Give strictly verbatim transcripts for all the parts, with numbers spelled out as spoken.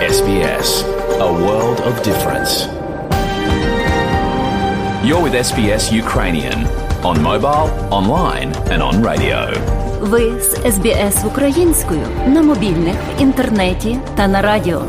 Ес Бі Ес. A world of difference. You're with Ес Бі Ес Ukrainian on mobile, online and on radio. Ви з Ес Бі Ес українською на мобільних, в інтернеті та на радіо.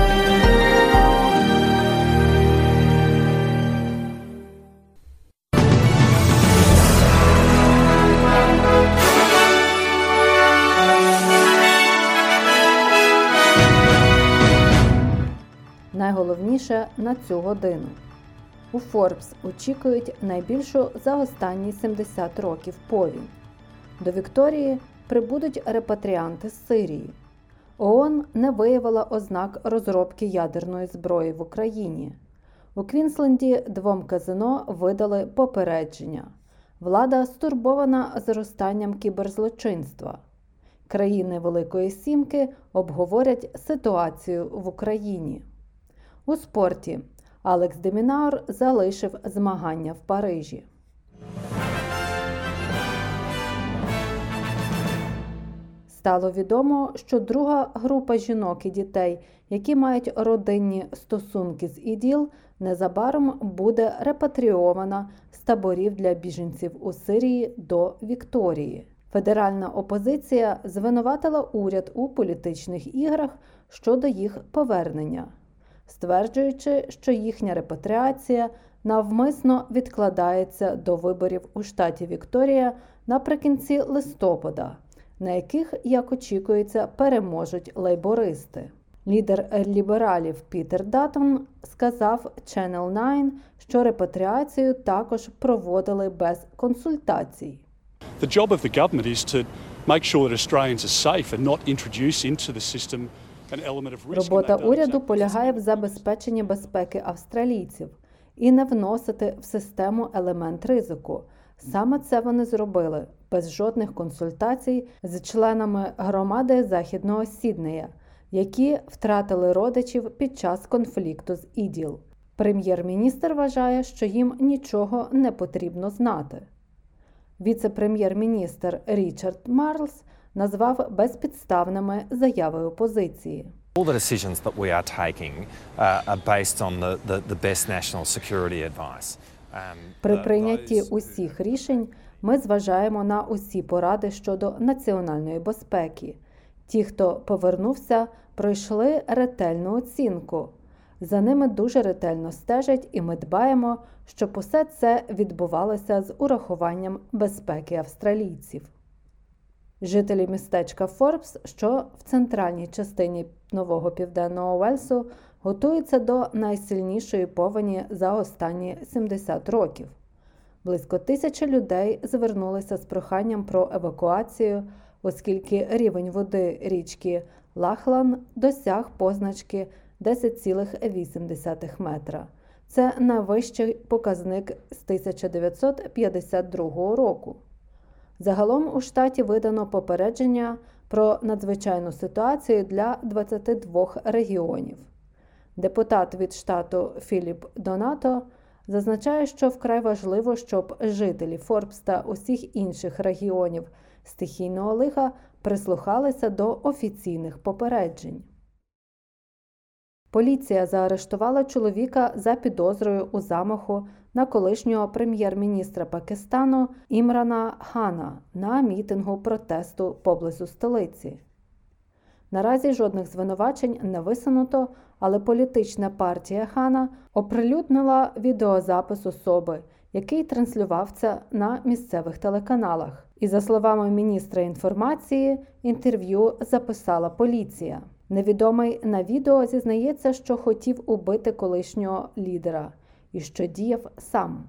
Найголовніше на цю годину. У Forbes очікують найбільшу за останні сімдесят років повінь. До Вікторії прибудуть репатріанти з Сирії. ООН не виявила ознак розробки ядерної зброї в Україні. У Квінсленді двом казино видали попередження. Влада стурбована зростанням кіберзлочинства. Країни Великої Сімки обговорять ситуацію в Україні. У спорті Алекс де Мінаур залишив змагання в Парижі. Стало відомо, що друга група жінок і дітей, які мають родинні стосунки з ІДІЛ, незабаром буде репатріована з таборів для біженців у Сирії до Вікторії. Федеральна опозиція звинуватила уряд у політичних іграх щодо їх повернення, стверджуючи, що їхня репатріація навмисно відкладається до виборів у штаті Вікторія наприкінці листопада, на яких, як очікується, переможуть лейбористи. Лідер лібералів Пітер Даттон сказав Channel дев'ять, що репатріацію також проводили без консультацій. The job of the government is to make sure that Australians are safe and not introduce into the system an element of risk. Робота уряду полягає в забезпеченні безпеки австралійців і не вносити в систему елемент ризику. Саме це вони зробили, без жодних консультацій з членами громади Західного Сіднея, які втратили родичів під час конфлікту з ІДІЛ. Прем'єр-міністр вважає, що їм нічого не потрібно знати. Віце-прем'єр-міністр Річард Марлс назвав безпідставними заяви опозиції. All the decisions that we are taking uh, are based on the, the, the best national security advice. Um, При прийнятті усіх рішень ми зважаємо на усі поради щодо національної безпеки. Ті, хто повернувся, пройшли ретельну оцінку. За ними дуже ретельно стежать, і ми дбаємо, щоб усе це відбувалося з урахуванням безпеки австралійців. Жителі містечка Форбс, що в центральній частині Нового Південного Уельсу, готуються до найсильнішої повені за останні сімдесят років. Близько тисячі людей звернулися з проханням про евакуацію, оскільки рівень води річки Лахлан досяг позначки десять цілих вісім десятих метра. Це найвищий показник з тисяча дев'ятсот п'ятдесят другого року. Загалом у штаті видано попередження про надзвичайну ситуацію для двадцяти двох регіонів. Депутат від штату Філіп Донато зазначає, що вкрай важливо, щоб жителі Форбс та усіх інших регіонів стихійного лиха прислухалися до офіційних попереджень. Поліція заарештувала чоловіка за підозрою у замаху на колишнього прем'єр-міністра Пакистану Імрана Хана на мітингу протесту поблизу столиці. Наразі жодних звинувачень не висунуто, але політична партія Хана оприлюднила відеозапис особи, який транслювався на місцевих телеканалах. І за словами міністра інформації, інтерв'ю записала поліція. Невідомий на відео зізнається, що хотів убити колишнього лідера і що діяв сам.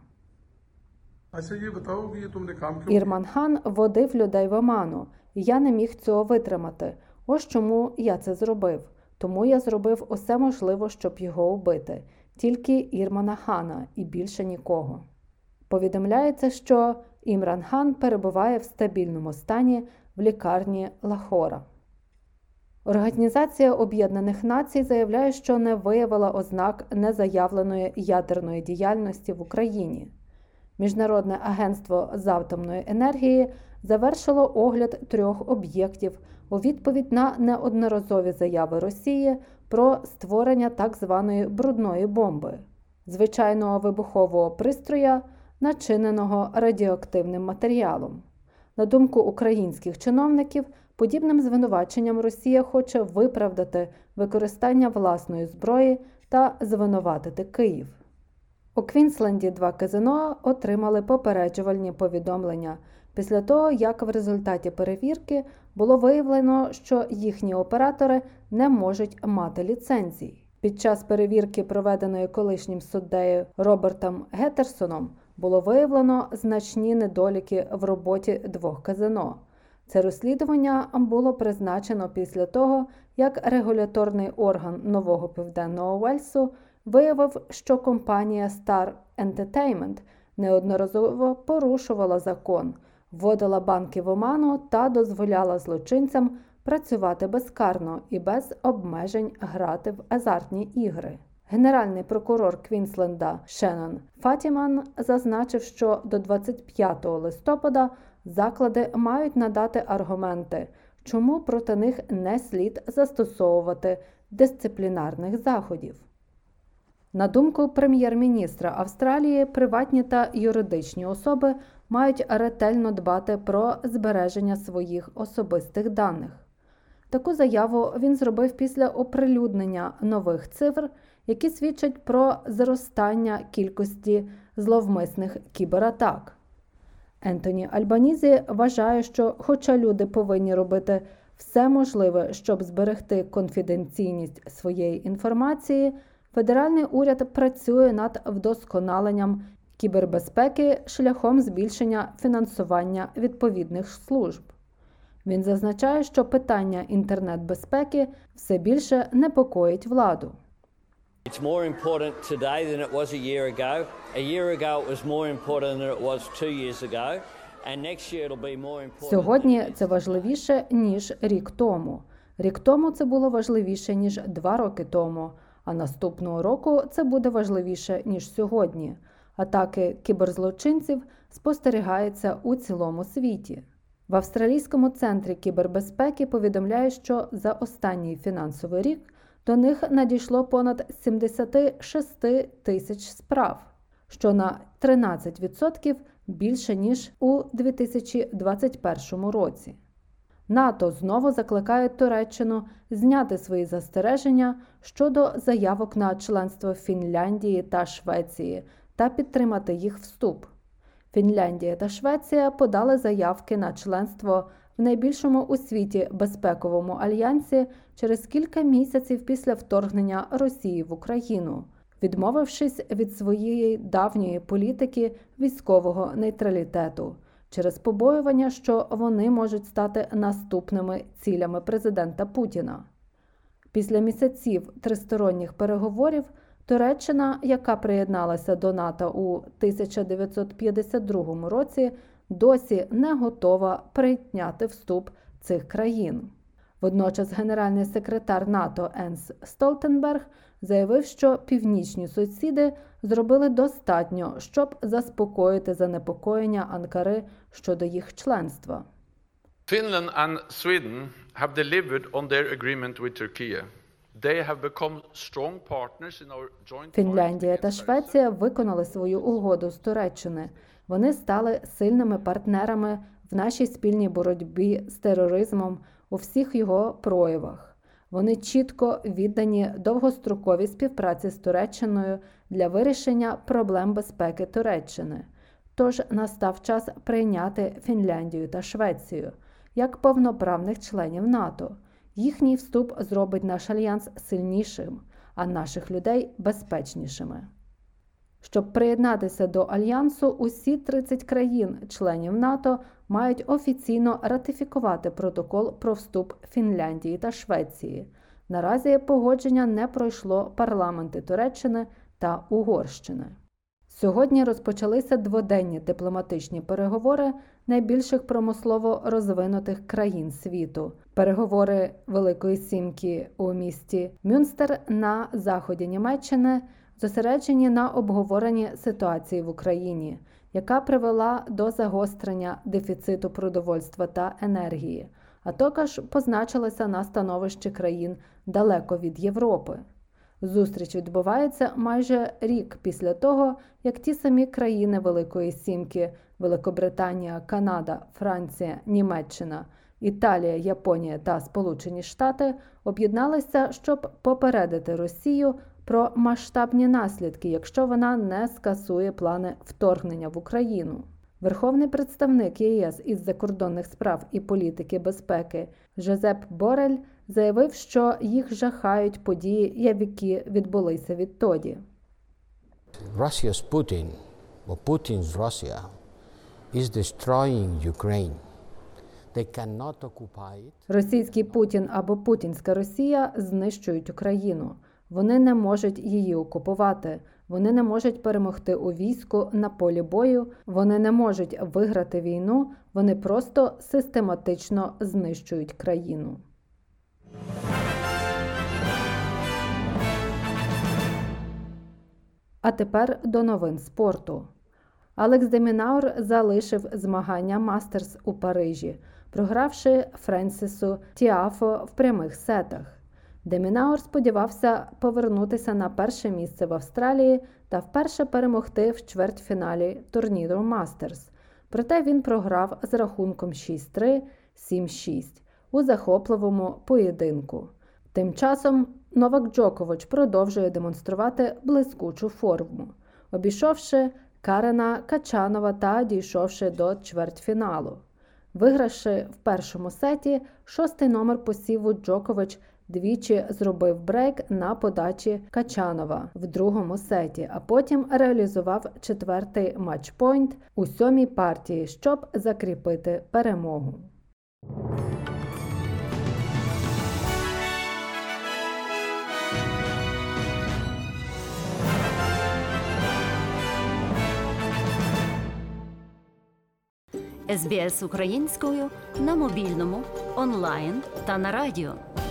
Імран Хан вводив людей в оману, і я не міг цього витримати. Ось чому я це зробив. Тому я зробив усе можливе, щоб його убити. Тільки Імрана Хана і більше нікого. Повідомляється, що Імран Хан перебуває в стабільному стані в лікарні Лахора. Організація Об'єднаних Націй заявляє, що не виявила ознак незаявленої ядерної діяльності в Україні. Міжнародне агентство з атомної енергії завершило огляд трьох об'єктів у відповідь на неодноразові заяви Росії про створення так званої брудної бомби – звичайного вибухового пристрою, начиненого радіоактивним матеріалом. На думку українських чиновників, подібним звинуваченням Росія хоче виправдати використання власної зброї та звинуватити Київ. У Квінсленді два казино отримали попереджувальні повідомлення після того, як в результаті перевірки було виявлено, що їхні оператори не можуть мати ліцензій. Під час перевірки, проведеної колишнім суддею Робертом Геттерсоном, було виявлено значні недоліки в роботі двох казино. Це розслідування було призначено після того, як регуляторний орган Нового Південного Уельсу виявив, що компанія Star Entertainment неодноразово порушувала закон, вводила банки в оману та дозволяла злочинцям працювати безкарно і без обмежень грати в азартні ігри. Генеральний прокурор Квінсленда Шеннон Фатіман зазначив, що до двадцять п'ятого листопада заклади мають надати аргументи, чому проти них не слід застосовувати дисциплінарних заходів. На думку прем'єр-міністра Австралії, приватні та юридичні особи мають ретельно дбати про збереження своїх особистих даних. Таку заяву він зробив після оприлюднення нових цифр, які свідчать про зростання кількості зловмисних кібератак. Ентоні Альбанізі вважає, що хоча люди повинні робити все можливе, щоб зберегти конфіденційність своєї інформації, федеральний уряд працює над вдосконаленням кібербезпеки шляхом збільшення фінансування відповідних служб. Він зазначає, що питання інтернет-безпеки все більше непокоїть владу. It's more important today than it was a year ago. A year ago it was more important than it was two years ago. And next year it'll be more important. Сьогодні це важливіше, ніж рік тому. Рік тому це було важливіше, ніж два роки тому. А наступного року це буде важливіше, ніж сьогодні. Атаки кіберзлочинців спостерігаються у цілому світі. В Австралійському центрі кібербезпеки повідомляють, що за останній фінансовий рік до них надійшло понад сімдесят шість тисяч справ, що на тринадцять відсотків більше, ніж у дві тисячі двадцять першому році. НАТО знову закликає Туреччину зняти свої застереження щодо заявок на членство Фінляндії та Швеції та підтримати їх вступ. Фінляндія та Швеція подали заявки на членство в найбільшому у світі безпековому альянсі через кілька місяців після вторгнення Росії в Україну, відмовившись від своєї давньої політики військового нейтралітету, через побоювання, що вони можуть стати наступними цілями президента Путіна. Після місяців тристоронніх переговорів Туреччина, яка приєдналася до НАТО у тисяча дев'ятсот п'ятдесят другому році, досі не готова прийняти вступ цих країн. Водночас генеральний секретар НАТО Енс Столтенберг заявив, що північні сусіди зробили достатньо, щоб заспокоїти занепокоєння Анкари щодо їх членства. Finland and Sweden have delivered on their agreement with Turkey. They have become strong partners in our joint. Фінляндія та Швеція виконали свою угоду з Туреччини. Вони стали сильними партнерами в нашій спільній боротьбі з тероризмом у всіх його проявах. Вони чітко віддані довгостроковій співпраці з Туреччиною для вирішення проблем безпеки Туреччини. Тож настав час прийняти Фінляндію та Швецію як повноправних членів НАТО. Їхній вступ зробить наш альянс сильнішим, а наших людей безпечнішими. Щоб приєднатися до альянсу, усі тридцять країн-членів НАТО мають офіційно ратифікувати протокол про вступ Фінляндії та Швеції. Наразі погодження не пройшло парламенти Туреччини та Угорщини. Сьогодні розпочалися дводенні дипломатичні переговори найбільших промислово розвинутих країн світу. Переговори Великої Сімки у місті Мюнстер на заході Німеччини зосереджені на обговоренні ситуації в Україні, яка привела до загострення дефіциту продовольства та енергії, а також позначилася на становищі країн далеко від Європи. Зустріч відбувається майже рік після того, як ті самі країни Великої Сімки – Великобританія, Канада, Франція, Німеччина, Італія, Японія та Сполучені Штати – об'єдналися, щоб попередити Росію про масштабні наслідки, якщо вона не скасує плани вторгнення в Україну. Верховний представник ЄС із закордонних справ і політики безпеки Жозеп Борель заявив, що їх жахають події, які відбулися відтоді. Russia's Putin, or Putin's Russia, is destroying Ukraine. They cannot occupy it. Російський Путін або путінська Росія знищують Україну. Вони не можуть її окупувати. Вони не можуть перемогти у війську на полі бою, вони не можуть виграти війну, вони просто систематично знищують країну. А тепер до новин спорту. Алекс де Мінаур залишив змагання Мастерс у Парижі, програвши Френсісу Тіафо в прямих сетах. Де Мінаур сподівався повернутися на перше місце в Австралії та вперше перемогти в чвертьфіналі турніру Мастерс. Проте він програв з рахунком шість три – сім шість у захопливому поєдинку. Тим часом Новак Джокович продовжує демонструвати блискучу форму, обійшовши Карена Качанова та дійшовши до чвертьфіналу. Вигравши в першому сеті, шостий номер посіву Джокович двічі зробив брейк на подачі Качанова в другому сеті, а потім реалізував четвертий матчпойнт у сьомій партії, щоб закріпити перемогу. ес бі ес українською на мобільному, онлайн та на радіо.